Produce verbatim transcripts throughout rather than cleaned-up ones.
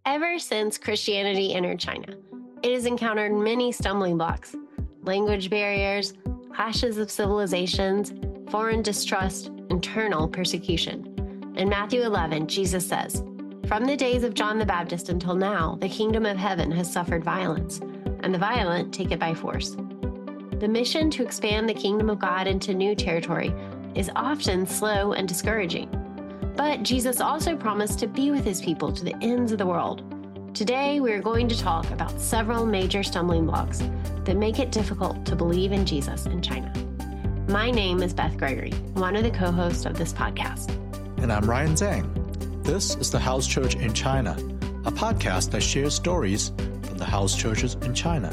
Ever since Christianity entered China, it has encountered many stumbling blocks: language barriers, clashes of civilizations, foreign distrust, internal persecution. In Matthew eleven, Jesus says, "From the days of John the Baptist until now, the kingdom of heaven has suffered violence, and the violent take it by force." The mission to expand the kingdom of God into new territory is often slow and discouraging. But Jesus also promised to be with his people to the ends of the world. Today, we are going to talk about several major stumbling blocks that make it difficult to believe in Jesus in China. My name is Beth Gregory, one of the co-hosts of this podcast. And I'm Ryan Zhang. This is the House Church in China, a podcast that shares stories from the house churches in China.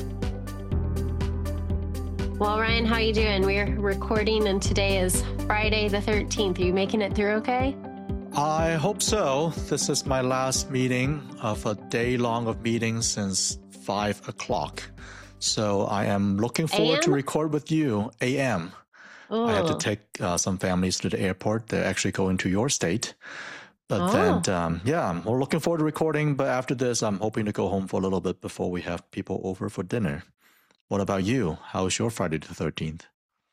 Well, Ryan, how you doing? We're recording, and today is Friday the thirteenth. Are you making it through okay? I hope so. This is my last meeting of a day long of meetings since five o'clock. So I am looking forward A M? to record with you. A M. Oh. I have to take uh, some families to the airport. They're actually going to your state. But Oh. then, um, yeah, we're looking forward to recording. But after this, I'm hoping to go home for a little bit before we have people over for dinner. What about you? How was your Friday the thirteenth?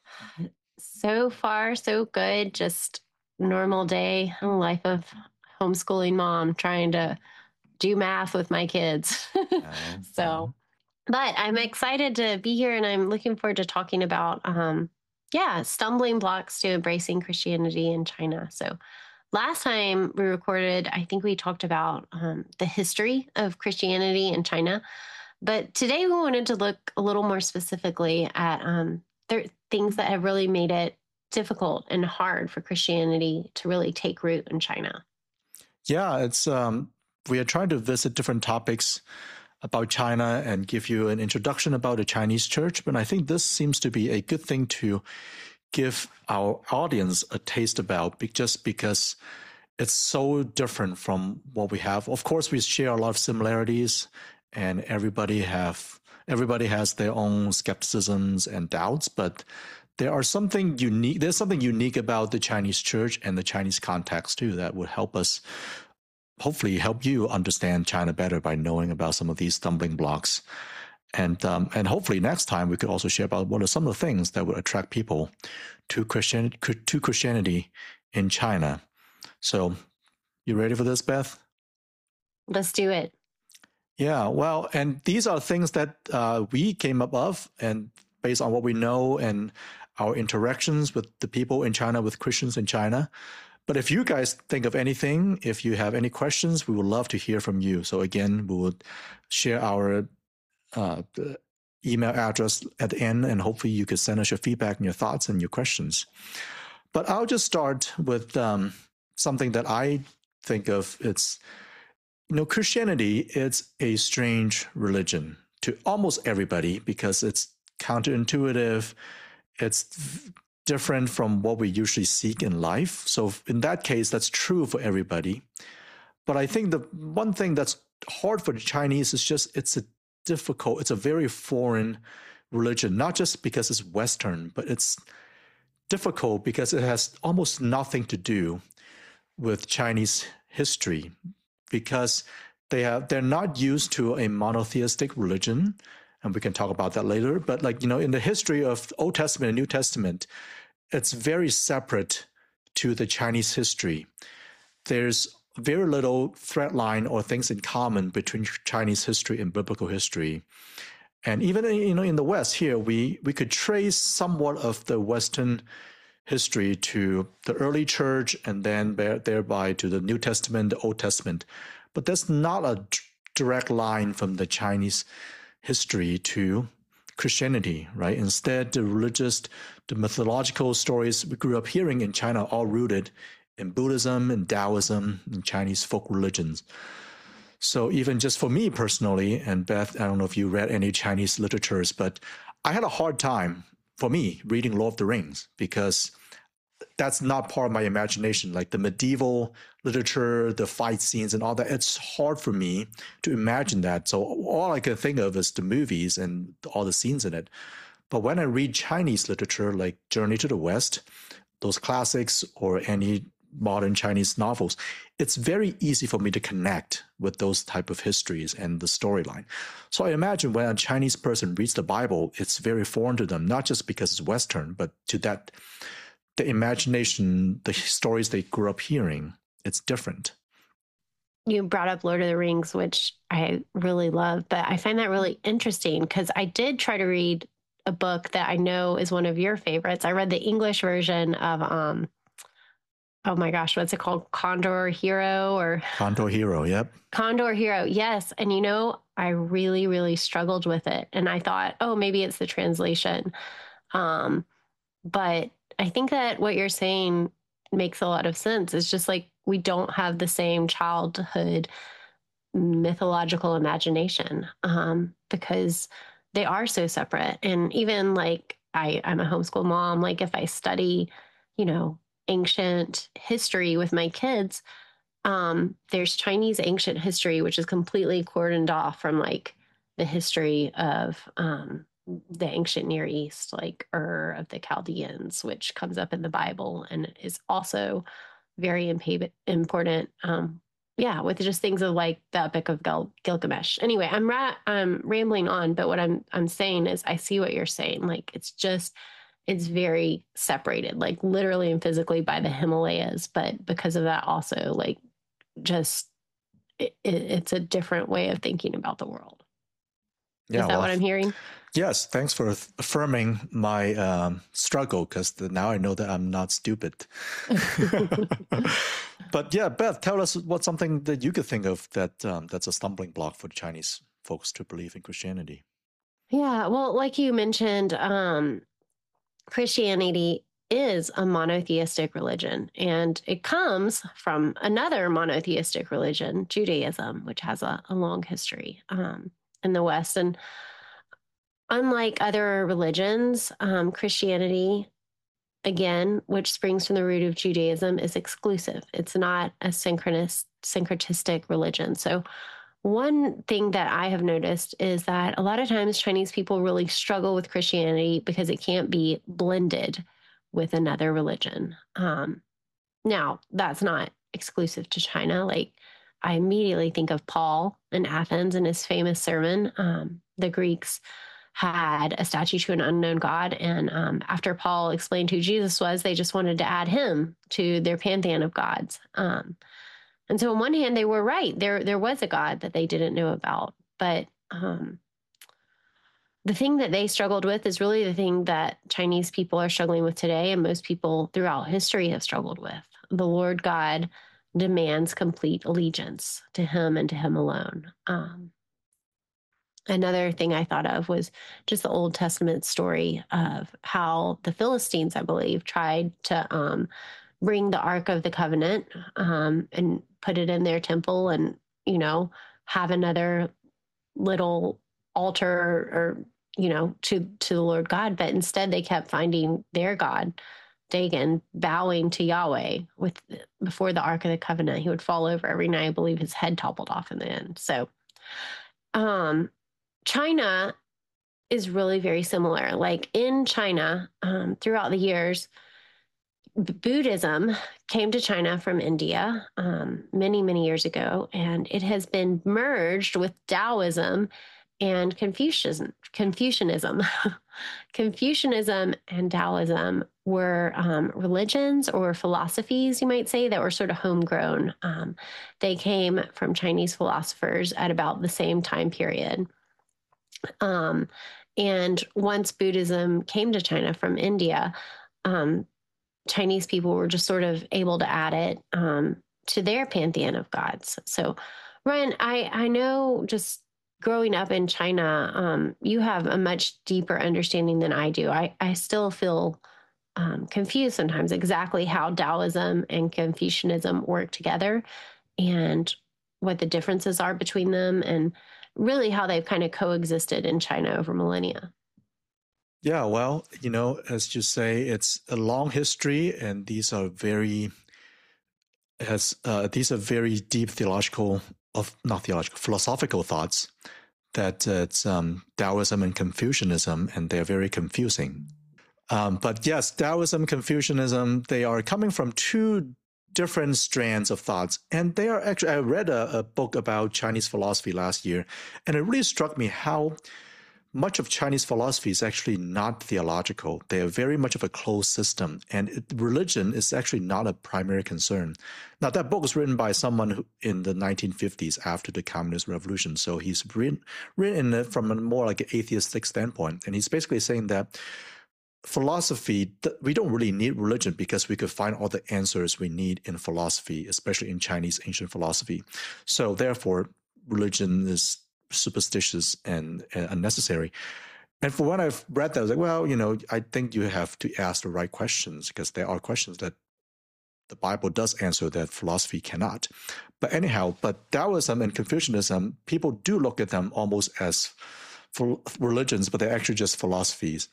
So far, so good. Just normal day, life of homeschooling mom, trying to do math with my kids. So, but I'm excited to be here, and I'm looking forward to talking about, um, yeah, stumbling blocks to embracing Christianity in China. So last time we recorded, I think we talked about um, the history of Christianity in China. But today we wanted to look a little more specifically at um, there things that have really made it difficult and hard for Christianity to really take root in China. Yeah, it's um, we are trying to visit different topics about China and give you an introduction about the Chinese church. But I think this seems to be a good thing to give our audience a taste about, just because it's so different from what we have. Of course, we share a lot of similarities, and everybody have everybody has their own skepticisms and doubts, but there are something unique. There's something unique about the Chinese church and the Chinese context too that would help us, hopefully, help you understand China better by knowing about some of these stumbling blocks. And um, and hopefully next time we could also share about what are some of the things that would attract people to Christian to Christianity in China. So, you ready for this, Beth? Let's do it. Yeah, well, and these are things that uh, we came up of, and based on what we know and our interactions with the people in China, with Christians in China. But if you guys think of anything, if you have any questions, we would love to hear from you. So again, we would share our uh, email address at the end, and hopefully you could send us your feedback and your thoughts and your questions. But I'll just start with um, something that I think of. It's, you know, Christianity is a strange religion to almost everybody because it's counterintuitive. It's different from what we usually seek in life. So in that case, that's true for everybody. But I think the one thing that's hard for the Chinese is just it's a difficult, it's a very foreign religion, not just because it's Western, but it's difficult because it has almost nothing to do with Chinese history, because they have they're not used to a monotheistic religion. And we can talk about that later. But like, you know, in the history of Old Testament and New Testament, it's very separate to the Chinese history. There's very little thread line or things in common between Chinese history and biblical history. And even, you know, in the West here, we, we could trace somewhat of the Western history to the early church and then thereby to the New Testament, the Old Testament. But there's not a direct line from the Chinese history to Christianity, right? Instead, the religious, the mythological stories we grew up hearing in China are all rooted in Buddhism and Taoism and Chinese folk religions. So even just for me personally, and Beth, I don't know if you read any Chinese literatures, but I had a hard time, for me, reading Lord of the Rings, because that's not part of my imagination. Like the medieval literature, the fight scenes and all that, it's hard for me to imagine that. So all I can think of is the movies and all the scenes in it. But when I read Chinese literature like Journey to the West, those classics, or any modern Chinese novels, it's very easy for me to connect with those type of histories and the storyline. So I imagine when a Chinese person reads the Bible, it's very foreign to them, not just because it's Western, but to that, the imagination, the stories they grew up hearing, it's different. You brought up Lord of the Rings, which I really love, but I find that really interesting because I did try to read a book that I know is one of your favorites. I read the English version of, um, oh my gosh, what's it called? Condor Hero or Condor Hero. Yep. Condor Hero. Yes. And you know, I really, really struggled with it. And I thought, oh, maybe it's the translation. Um, but I think that what you're saying makes a lot of sense. It's just like, we don't have the same childhood mythological imagination um, because they are so separate. And even like I, I'm a homeschool mom, like if I study, you know, ancient history with my kids, um, there's Chinese ancient history, which is completely cordoned off from like the history of um, the ancient Near East, like Ur of the Chaldeans, which comes up in the Bible and is also very impa- important. Um, yeah, with just things of like the Epic of Gil- Gilgamesh. Anyway, I'm ra- I'm rambling on, but what I'm I'm saying is I see what you're saying. Like it's just it's very separated, like literally and physically by the Himalayas, but because of that, also like just it, it, it's a different way of thinking about the world. Yeah, Is that well, what I'm hearing? Yes, thanks for affirming my um, struggle, because now I know that I'm not stupid. But yeah, Beth, tell us what's something that you could think of that um, that's a stumbling block for the Chinese folks to believe in Christianity. Yeah, well, like you mentioned, um, Christianity is a monotheistic religion, and it comes from another monotheistic religion, Judaism, which has a, a long history um, in the West. And unlike other religions, um, Christianity, again, which springs from the root of Judaism, is exclusive. It's not a synchronous, syncretistic religion. So one thing that I have noticed is that a lot of times Chinese people really struggle with Christianity because it can't be blended with another religion. Um, now, that's not exclusive to China. Like, I immediately think of Paul in Athens and his famous sermon. Um, the Greeks had a statue to an unknown God. And um, after Paul explained who Jesus was, they just wanted to add him to their pantheon of gods. Um, and so on one hand, they were right. There, there was a God that they didn't know about. But um, the thing that they struggled with is really the thing that Chinese people are struggling with today, and most people throughout history have struggled with. The Lord God demands complete allegiance to him and to him alone. Um, Another thing I thought of was just the Old Testament story of how the Philistines, I believe, tried to um, bring the Ark of the Covenant um, and put it in their temple and, you know, have another little altar or, you know, to, to the Lord God. But instead they kept finding their God, Dagon, bowing to Yahweh with before the Ark of the Covenant. He would fall over every night. I believe his head toppled off in the end. So, um, China is really very similar. Like in China, um, throughout the years, B- Buddhism came to China from India um, many, many years ago, and it has been merged with Taoism and Confucianism. Confucianism, Confucianism and Taoism were um, religions or philosophies, you might say, that were sort of homegrown. Um, they came from Chinese philosophers at about the same time period. Um, and once Buddhism came to China from India, um, Chinese people were just sort of able to add it um, to their pantheon of gods. So, Ryan, I, I know just growing up in China, um, you have a much deeper understanding than I do. I, I still feel um, confused sometimes exactly how Taoism and Confucianism work together and what the differences are between them, and really how they've kind of coexisted in China over millennia. Yeah, well, you know, as you say, it's a long history, and these are very has uh, these are very deep theological, of not theological, philosophical thoughts that uh, it's um, Taoism and Confucianism, and they're very confusing. Um, but yes, Taoism, Confucianism, they are coming from two different strands of thoughts. And they are actually, I read a, a book about Chinese philosophy last year, and it really struck me how much of Chinese philosophy is actually not theological. They are very much of a closed system, and it, religion is actually not a primary concern. Now, that book was written by someone who, in the nineteen fifties after the Communist Revolution. So he's written, written it from a more like an atheistic standpoint. And he's basically saying that philosophy, we don't really need religion because we could find all the answers we need in philosophy, especially in Chinese ancient philosophy. So therefore, religion is superstitious and, and unnecessary. And for when I've read that, I was like, well, you know, I think you have to ask the right questions because there are questions that the Bible does answer that philosophy cannot. But anyhow, but Taoism and Confucianism, people do look at them almost as religions, but they're actually just philosophies.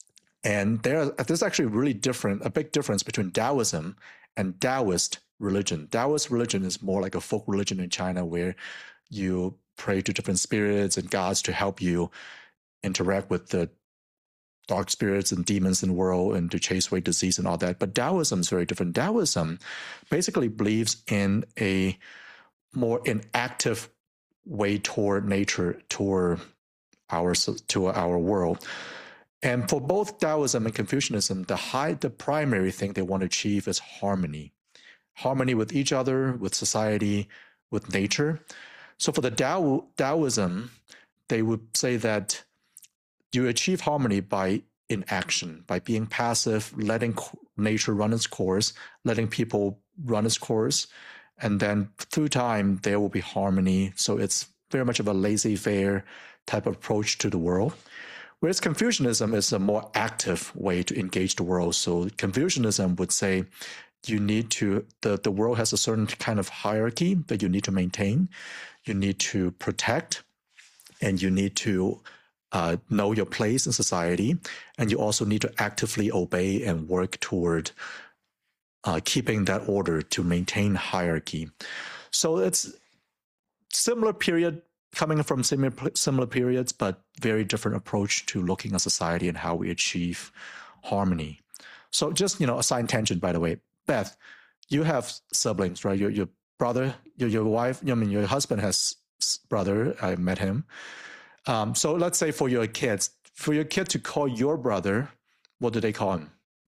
And there, there's actually really different, a big difference between Taoism and Taoist religion. Taoist religion is more like a folk religion in China where you pray to different spirits and gods to help you interact with the dark spirits and demons in the world and to chase away disease and all that. But Taoism is very different. Taoism basically believes in a more inactive way toward nature, toward our, to our world. And for both Taoism and Confucianism, the high, the primary thing they want to achieve is harmony. Harmony with each other, with society, with nature. So for the Tao, Taoism, they would say that you achieve harmony by inaction, by being passive, letting nature run its course, letting people run its course. And then through time, there will be harmony. So it's very much of a laissez-faire type of approach to the world. Whereas Confucianism is a more active way to engage the world. So Confucianism would say you need to, the, the world has a certain kind of hierarchy that you need to maintain. You need to protect, and you need to uh, know your place in society. And you also need to actively obey and work toward uh, keeping that order to maintain hierarchy. So it's similar period, coming from similar, similar periods, but very different approach to looking at society and how we achieve harmony. So just, you know, a side tangent, by the way, Beth, you have siblings, right? Your, your brother, your, your wife, I mean, your husband has brother, I met him. Um, so let's say for your kids, for your kid to call your brother, what do they call him?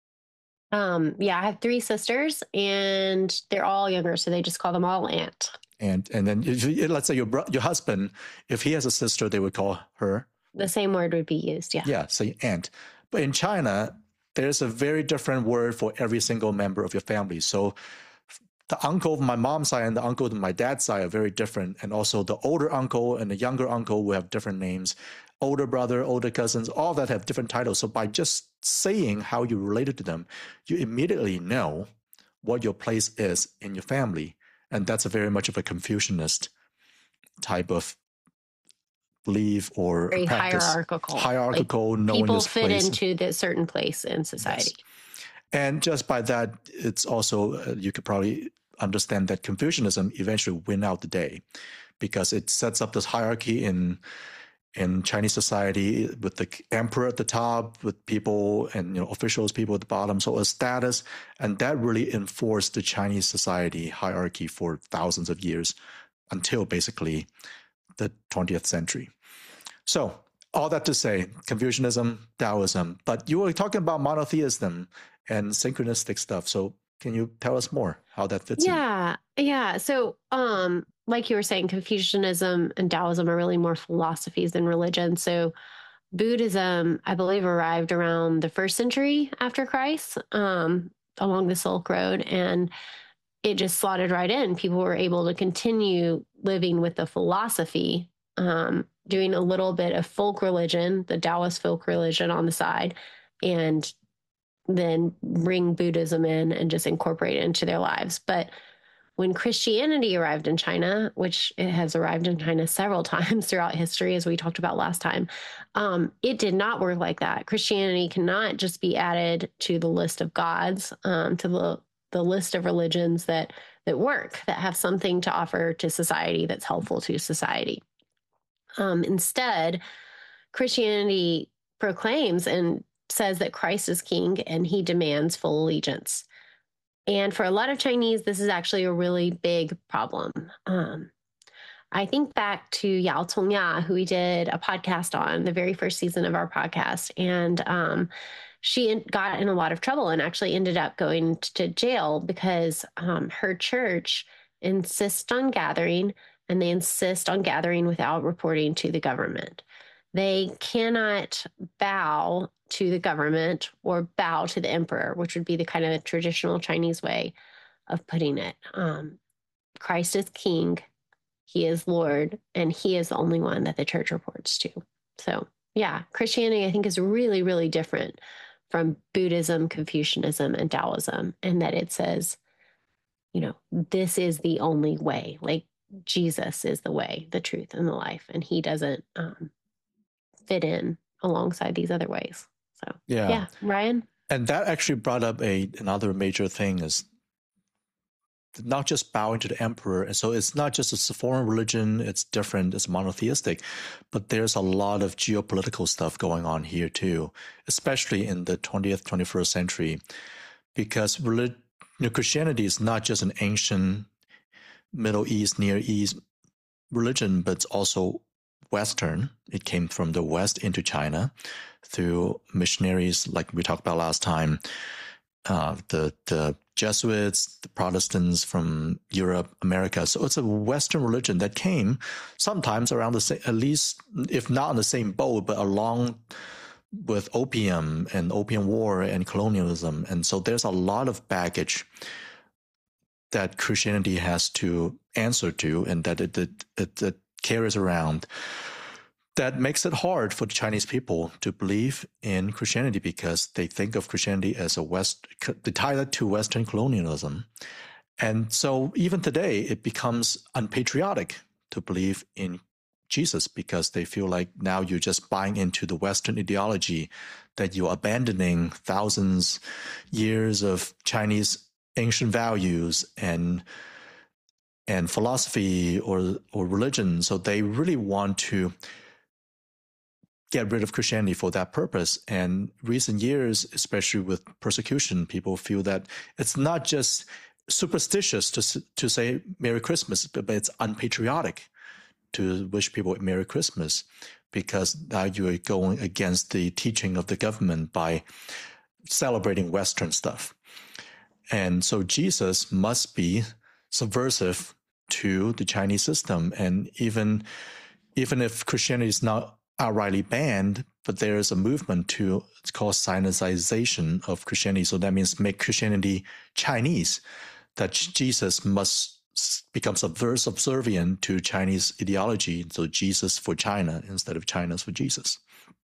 Um, yeah, I have three sisters and they're all younger. So they just call them all aunt. And and then if you, let's say your bro- your husband, if he has a sister, they would call her? The same word would be used, yeah. Yeah, say aunt. But in China, there's a very different word for every single member of your family. So the uncle from my mom's side and the uncle from my dad's side are very different. And also the older uncle and the younger uncle will have different names. Older brother, older cousins, all that have different titles. So by just saying how you related to them, you immediately know what your place is in your family. And that's a very much of a Confucianist type of belief or very practice. hierarchical. Hierarchical, like knowing people this fit place. into this certain place in society. Yes. And just by that, it's also, uh, you could probably understand that Confucianism eventually win out the day because it sets up this hierarchy in in Chinese society with the emperor at the top, with people and, you know, officials, people at the bottom. So a status, and that really enforced the Chinese society hierarchy for thousands of years until basically the twentieth century. So all that to say, Confucianism, Taoism, but you were talking about monotheism and synchronistic stuff. So can you tell us more how that fits yeah, in? Yeah. Yeah. So, um, like you were saying, Confucianism and Taoism are really more philosophies than religion. So Buddhism, I believe, arrived around the first century after Christ, um, along the Silk Road, and it just slotted right in. People were able to continue living with the philosophy, um, doing a little bit of folk religion, the Taoist folk religion on the side, and then bring Buddhism in and just incorporate it into their lives. But when Christianity arrived in China, which it has arrived in China several times throughout history, as we talked about last time, um, it did not work like that. Christianity cannot just be added to the list of gods, um, to the the list of religions that that work, that have something to offer to society that's helpful to society. Um, instead, Christianity proclaims and says that Christ is king and he demands full allegiance. And for a lot of Chinese, this is actually a really big problem. Um, I think back to Yao Tongya, who we did a podcast on, the very first season of our podcast. And um, she got in a lot of trouble and actually ended up going to jail because um, her church insists on gathering, and they insist on gathering without reporting to the government. They cannot bow to the government or bow to the emperor, which would be the kind of traditional Chinese way of putting it. Um, Christ is king. He is Lord, and he is the only one that the church reports to. So, yeah, Christianity, I think, is really, really different from Buddhism, Confucianism, and Taoism, in that it says, you know, this is the only way. Like, Jesus is the way, the truth, and the life, and he doesn't um, fit in alongside these other ways. So, yeah, yeah. Ryan? And that actually brought up a another major thing is not just bowing to the emperor. And so it's not just a foreign religion, it's different, it's monotheistic, but there's a lot of geopolitical stuff going on here too, especially in the twentieth, twenty-first century, because relig- you know, Christianity is not just an ancient Middle East, Near East religion, but it's also Western. It came from the West into China through missionaries, like we talked about last time, uh, the the Jesuits, the Protestants from Europe, America. So it's a Western religion that came sometimes around the same, at least if not in the same boat, but along with opium and opium war and colonialism. And so there's a lot of baggage that Christianity has to answer to, and that it, it, it, it carries around, that makes it hard for the Chinese people to believe in Christianity because they think of Christianity as a West, they tie that to Western colonialism. And so even today, it becomes unpatriotic to believe in Jesus because they feel like now you're just buying into the Western ideology, that you're abandoning thousands years of Chinese ancient values and and philosophy or or religion. So they really want to get rid of Christianity for that purpose. And recent years, especially with persecution, people feel that it's not just superstitious to to say Merry Christmas, but it's unpatriotic to wish people Merry Christmas, because now you are going against the teaching of the government by celebrating Western stuff. And so Jesus must be subversive to the Chinese system. And even, even if Christianity is not outrightly banned, but there is a movement to, it's called Sinicization of Christianity. So that means make Christianity Chinese, that Jesus must become subservient to Chinese ideology. So Jesus for China instead of China's for Jesus.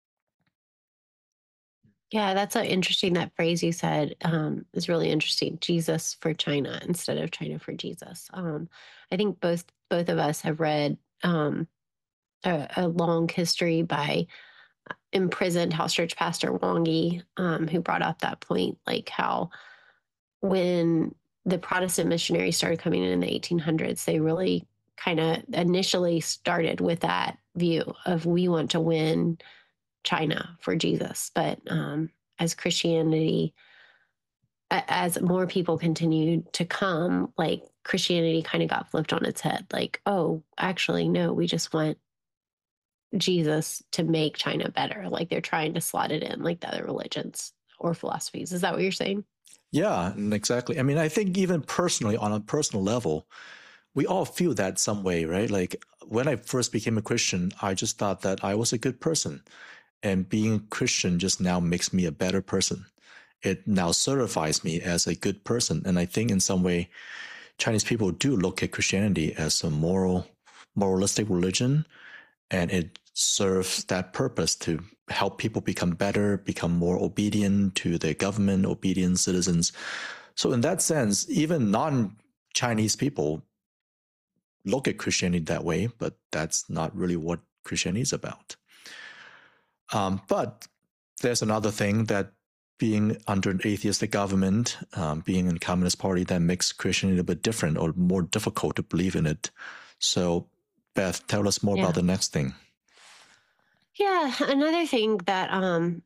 Yeah, that's so interesting. That phrase you said um, is really interesting. Jesus for China instead of China for Jesus. Um, I think both both of us have read um, a, a long history by imprisoned house church pastor Wang Yi, um, who brought up that point, like how when the Protestant missionaries started coming in in the eighteen hundreds, they really kind of initially started with that view of we want to win China for Jesus. But um, as Christianity, as more people continued to come, like Christianity kind of got flipped on its head. Like, oh, actually, no, we just want Jesus to make China better. Like they're trying to slot it in like the other religions or philosophies. Is that what you're saying? Yeah, exactly. I mean, I think even personally, on a personal level, we all feel that some way, right? Like when I first became a Christian, I just thought that I was a good person. And being a Christian just now makes me a better person. It now certifies me as a good person. And I think in some way, Chinese people do look at Christianity as a moral, moralistic religion. And it serves that purpose to help people become better, become more obedient to their government, obedient citizens. So in that sense, even non-Chinese people look at Christianity that way, but that's not really what Christianity is about. Um, but there's another thing, that being under an atheistic government, um, being in a communist party, that makes Christianity a bit different or more difficult to believe in it. So Beth, tell us more yeah. about the next thing. Yeah, another thing that um,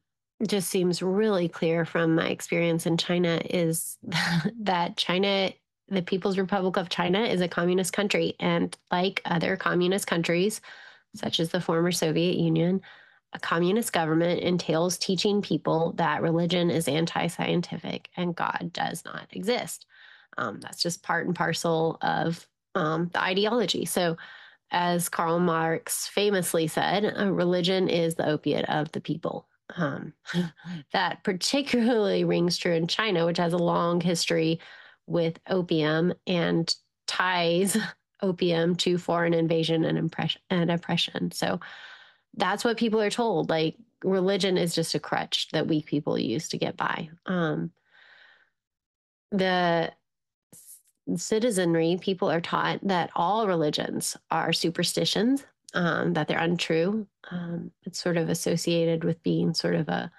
just seems really clear from my experience in China is that China, the People's Republic of China, is a communist country. And like other communist countries, such as the former Soviet Union, a communist government entails teaching people that religion is anti-scientific and God does not exist. Um, that's just part and parcel of um, the ideology. So, as Karl Marx famously said, religion is the opiate of the people. Um, that particularly rings true in China, which has a long history with opium and ties opium to foreign invasion and, impress- and oppression. So that's what people are told. Like, religion is just a crutch that weak people use to get by. Um, the citizenry, people are taught that all religions are superstitions, um, that they're untrue. Um, it's sort of associated with being sort of a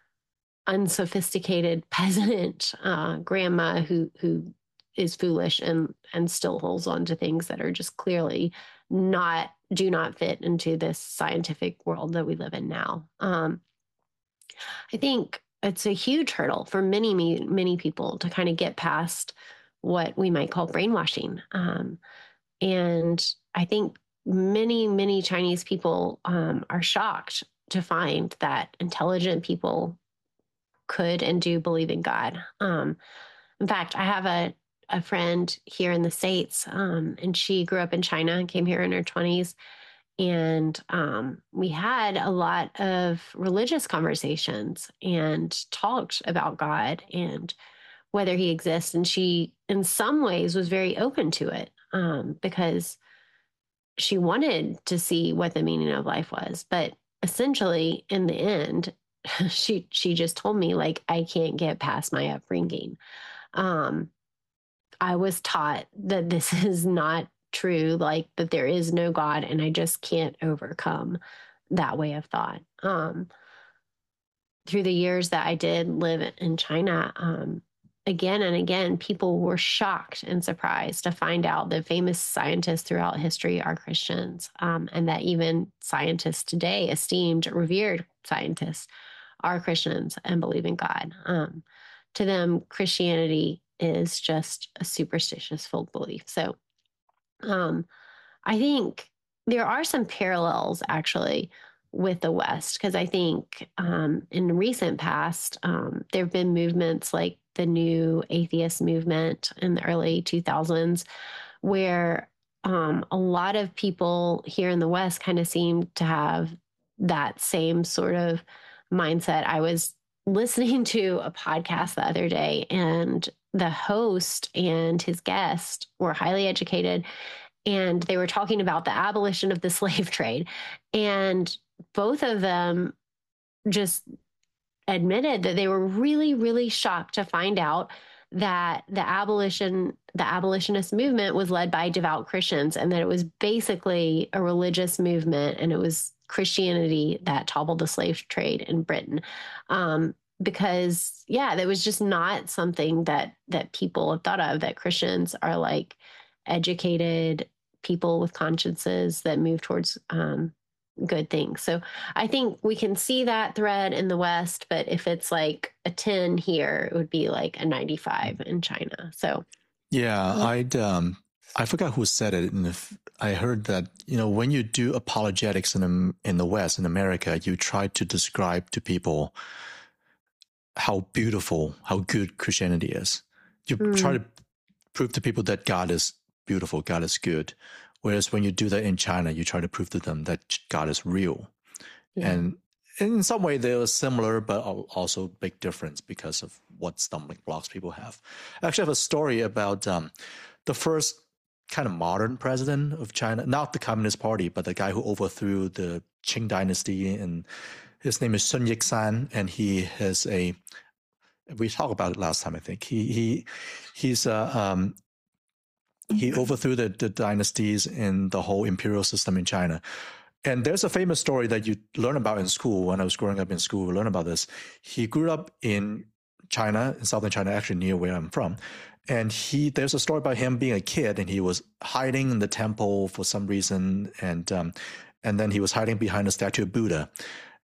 unsophisticated peasant uh, grandma who who is foolish and and still holds on to things that are just clearly not do not fit into this scientific world that we live in now. Um, I think it's a huge hurdle for many many people to kind of get past what we might call brainwashing. Um, and I think many, many Chinese people um, are shocked to find that intelligent people could and do believe in God. Um, in fact, I have a, a friend here in the States, um, and she grew up in China and came here in her twenties. And um, we had a lot of religious conversations and talked about God and whether he exists. And she, in some ways, was very open to it um, because she wanted to see what the meaning of life was. But essentially, in the end, she she just told me, like, I can't get past my upbringing. Um, I was taught that this is not true, like that there is no God, and I just can't overcome that way of thought. Um, through the years that I did live in China, um, again and again, people were shocked and surprised to find out that famous scientists throughout history are Christians, um, and that even scientists today, esteemed, revered scientists, are Christians and believe in God. Um, to them, Christianity is just a superstitious folk belief. So um, I think there are some parallels, actually, with the West, because I think um, in the recent past, um, there have been movements like the new atheist movement in the early two thousands, where um, a lot of people here in the West kind of seem to have that same sort of mindset. I was listening to a podcast the other day, and the host and his guest were highly educated, and they were talking about the abolition of the slave trade. And both of them just admitted that they were really, really shocked to find out that the abolition, the abolitionist movement was led by devout Christians, and that it was basically a religious movement, and it was Christianity that toppled the slave trade in Britain. Um, because yeah, that was just not something that, that people have thought of, that Christians are like educated people with consciences that move towards, um, good things. So I think we can see that thread in the West, but if it's like a ten here, it would be like a ninety-five in China. So yeah, I'd um, I forgot who said it, and if I heard that, you know, when you do apologetics in in the West, in America, you try to describe to people how beautiful, how good Christianity is. You mm. try to prove to people that God is beautiful, God is good. Whereas when you do that in China, you try to prove to them that God is real. Yeah. And in some way, they're similar, but also big difference because of what stumbling blocks people have. I actually have a story about um, the first kind of modern president of China, not the Communist Party, but the guy who overthrew the Qing dynasty. And his name is Sun Yat-sen, and he has a, we talked about it last time, I think. He he He's a, um, he overthrew the, the dynasties in the whole imperial system in China. And there's a famous story that you learn about in school. When I was growing up in school, we learned about this. He grew up in China, in southern China, actually near where I'm from. And he there's a story about him being a kid, and he was hiding in the temple for some reason. And um, and then he was hiding behind a statue of Buddha.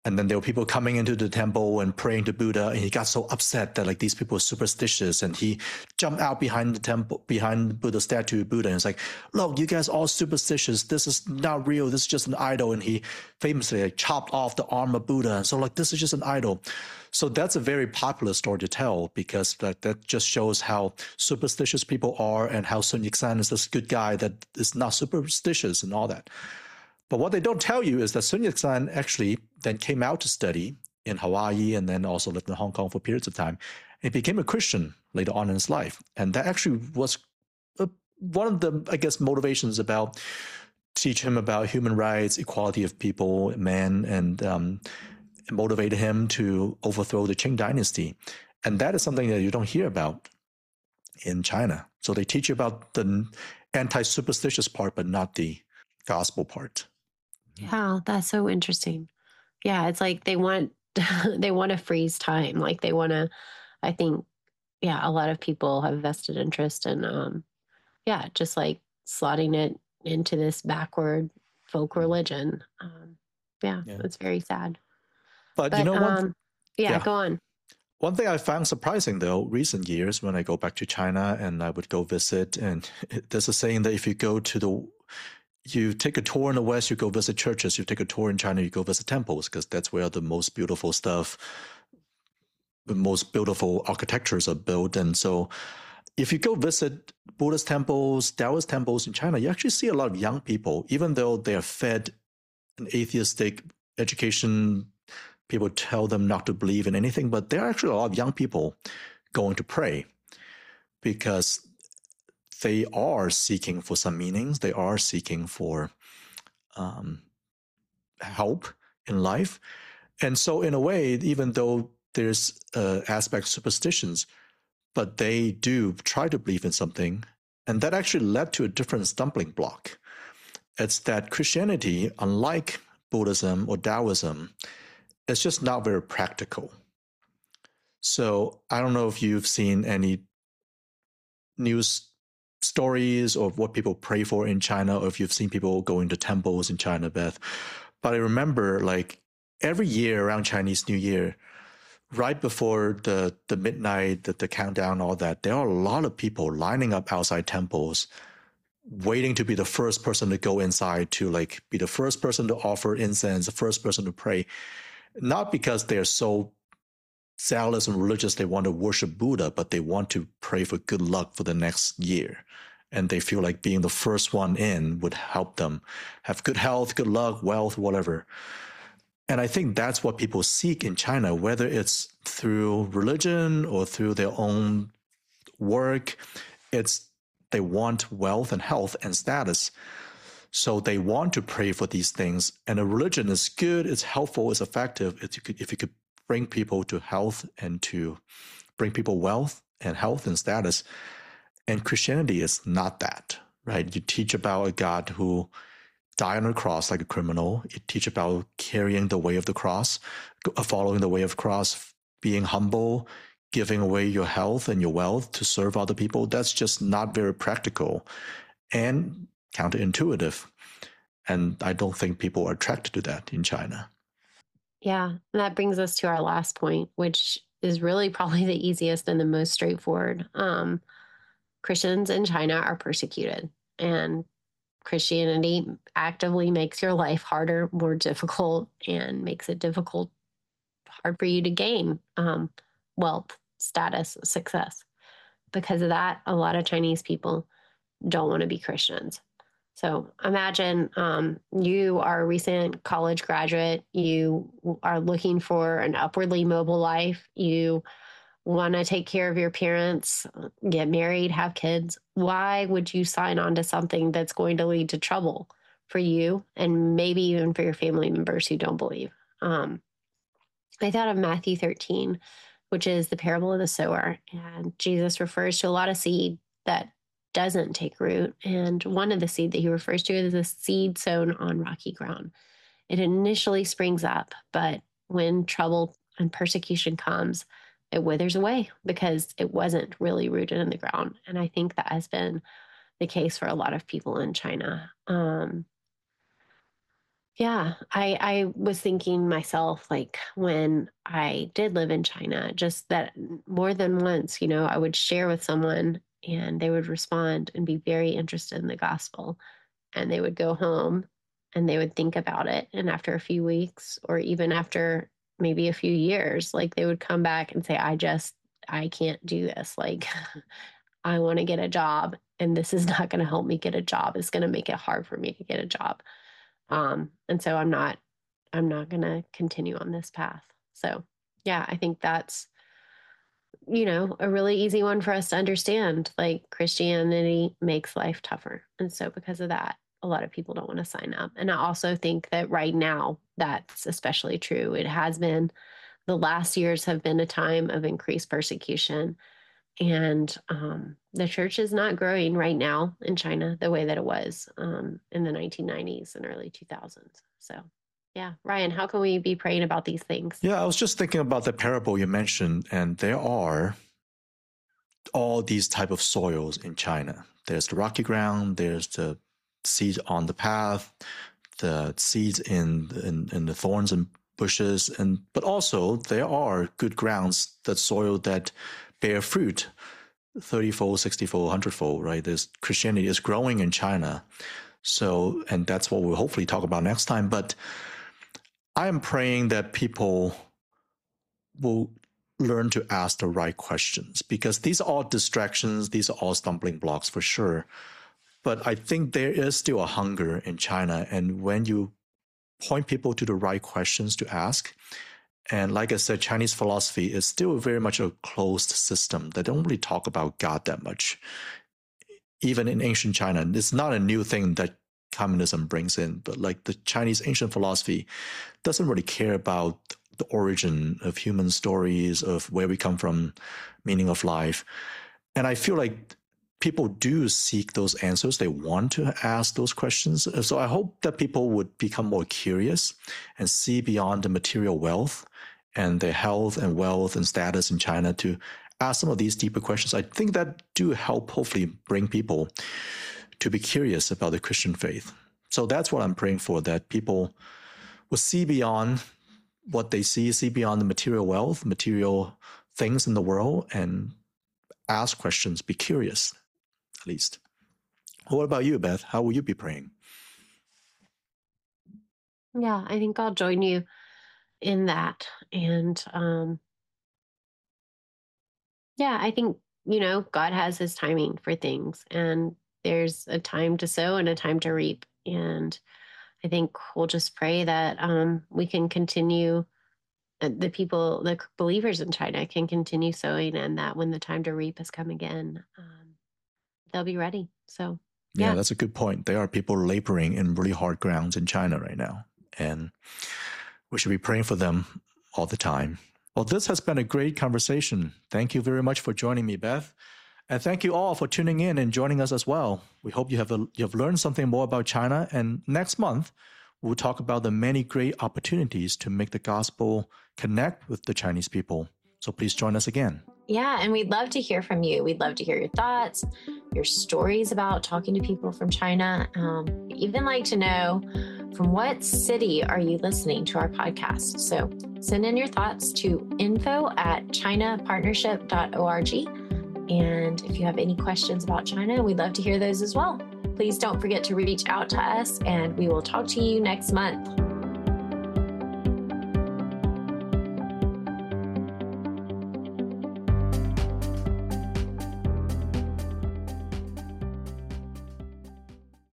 And then there were people coming into the temple and praying to Buddha, and he got so upset that like these people were superstitious, and he jumped out behind the temple, behind Buddha's statue, Buddha, and it's like, look, you guys are all superstitious. This is not real. This is just an idol. And he famously like, chopped off the arm of Buddha. And so like, this is just an idol. So that's a very popular story to tell, because that, that just shows how superstitious people are, and how Sun Yat-sen is this good guy that is not superstitious and all that. But what they don't tell you is that Sun Yat-sen actually then came out to study in Hawaii, and then also lived in Hong Kong for periods of time. He became a Christian later on in his life. And that actually was a, one of the, I guess, motivations about teach him about human rights, equality of people, men, and um, motivated him to overthrow the Qing dynasty. And that is something that you don't hear about in China. So they teach you about the anti-superstitious part, but not the gospel part. Yeah, that's so interesting. Yeah, it's like they want they want to freeze time. Like they want to, I think, yeah, a lot of people have vested interest in, um, yeah, just like slotting it into this backward folk religion. Um, yeah, yeah, it's very sad. But, but you know, one, um, yeah, yeah, go on. One thing I found surprising, though, recent years when I go back to China and I would go visit, and there's a saying that if you go to the you take a tour in the West, you go visit churches. You take a tour in China, you go visit temples, because that's where the most beautiful stuff, the most beautiful architectures are built. And so if you go visit Buddhist temples, Taoist temples in China, you actually see a lot of young people, even though they are fed an atheistic education. People tell them not to believe in anything, but there are actually a lot of young people going to pray, because they are seeking for some meanings. They are seeking for um, help in life. And so in a way, even though there's uh, aspects of superstitions, but they do try to believe in something. And that actually led to a different stumbling block. It's that Christianity, unlike Buddhism or Taoism, it's just not very practical. So I don't know if you've seen any news stories of what people pray for in China, or if you've seen people going to temples in China, Beth. But I remember, like, every year around Chinese New Year, right before the, the midnight, the, the countdown, all that, there are a lot of people lining up outside temples, waiting to be the first person to go inside, to like be the first person to offer incense, the first person to pray. Not because they're so zealous and religious, they want to worship Buddha, but they want to pray for good luck for the next year. And they feel like being the first one in would help them have good health, good luck, wealth, whatever. And I think that's what people seek in China, whether it's through religion or through their own work. It's they want wealth and health and status. So they want to pray for these things. And a religion is good, it's helpful, it's effective if you could, if you could bring people to health and to bring people wealth and health and status. And Christianity is not that, right? You teach about a God who died on a cross like a criminal. You teach about carrying the way of the cross, following the way of the cross, being humble, giving away your health and your wealth to serve other people. That's just not very practical and counterintuitive. And I don't think people are attracted to that in China. Yeah, and that brings us to our last point, which is really probably the easiest and the most straightforward. Um, Christians in China are persecuted, and Christianity actively makes your life harder, more difficult, and makes it difficult, hard for you to gain um, wealth, status, success. Because of that, a lot of Chinese people don't want to be Christians. So imagine um, you are a recent college graduate. You are looking for an upwardly mobile life. You want to take care of your parents, get married, have kids. Why would you sign on to something that's going to lead to trouble for you and maybe even for your family members who don't believe? Um, I thought of Matthew thirteen, which is the parable of the sower. And Jesus refers to a lot of seed that doesn't take root. And one of the seed that he refers to is a seed sown on rocky ground. It initially springs up, but when trouble and persecution comes, it withers away because it wasn't really rooted in the ground. And I think that has been the case for a lot of people in China. Um, Yeah, I I was thinking myself, like when I did live in China, just that more than once, you know, I would share with someone and they would respond and be very interested in the gospel. And they would go home and they would think about it. And after a few weeks, or even after maybe a few years, like they would come back and say, I just, I can't do this. Like, I want to get a job and this is not going to help me get a job. It's going to make it hard for me to get a job. Um, and so I'm not, I'm not going to continue on this path. So yeah, I think that's, you know, a really easy one for us to understand. Like Christianity makes life tougher. And so because of that, a lot of people don't want to sign up. And I also think that right now, that's especially true. It has been, the last years have been a time of increased persecution. And um, the church is not growing right now in China the way that it was um, in the nineteen nineties and early two thousands. So, yeah. Ryan, how can we be praying about these things? Yeah, I was just thinking about the parable you mentioned, and there are all these type of soils in China. There's the rocky ground, there's the seeds on the path, the seeds in, in, in the thorns and bushes, and but also there are good grounds, that soil that bear fruit, thirty-fold, sixty-fold, one hundred-fold, right? There's Christianity is growing in China. So, and that's what we'll hopefully talk about next time. But I am praying that people will learn to ask the right questions, because these are all distractions. These are all stumbling blocks for sure. But I think there is still a hunger in China. And when you point people to the right questions to ask, and like I said, Chinese philosophy is still very much a closed system. They don't really talk about God that much. Even in ancient China, it's not a new thing that communism brings in, but like the Chinese ancient philosophy doesn't really care about the origin of human stories, of where we come from, meaning of life. And I feel like people do seek those answers. They want to ask those questions. So I hope that people would become more curious and see beyond the material wealth and their health and wealth and status in China to ask some of these deeper questions. I think that do help hopefully bring people to be curious about the Christian faith. So that's what I'm praying for, that people will see beyond what they see, see beyond the material wealth, material things in the world, and ask questions, be curious, at least. What about you, Beth? How will you be praying? Yeah, I think I'll join you in that. And um, yeah, I think, you know, God has his timing for things, and there's a time to sow and a time to reap. And I think we'll just pray that um, we can continue, uh, the people, the believers in China can continue sowing, and that when the time to reap has come again, um, they'll be ready. So, yeah. yeah, that's a good point. There are people laboring in really hard grounds in China right now, and we should be praying for them all the time. Well, this has been a great conversation. Thank you very much for joining me, Beth. And thank you all for tuning in and joining us as well. We hope you have, a, you have learned something more about China. And next month, we'll talk about the many great opportunities to make the gospel connect with the Chinese people. So please join us again. Yeah, and we'd love to hear from you. We'd love to hear your thoughts, your stories about talking to people from China. Um, we'd even like to know, from what city are you listening to our podcast? So send in your thoughts to info at china partnership dot org. And if you have any questions about China, we'd love to hear those as well. Please don't forget to reach out to us, and we will talk to you next month.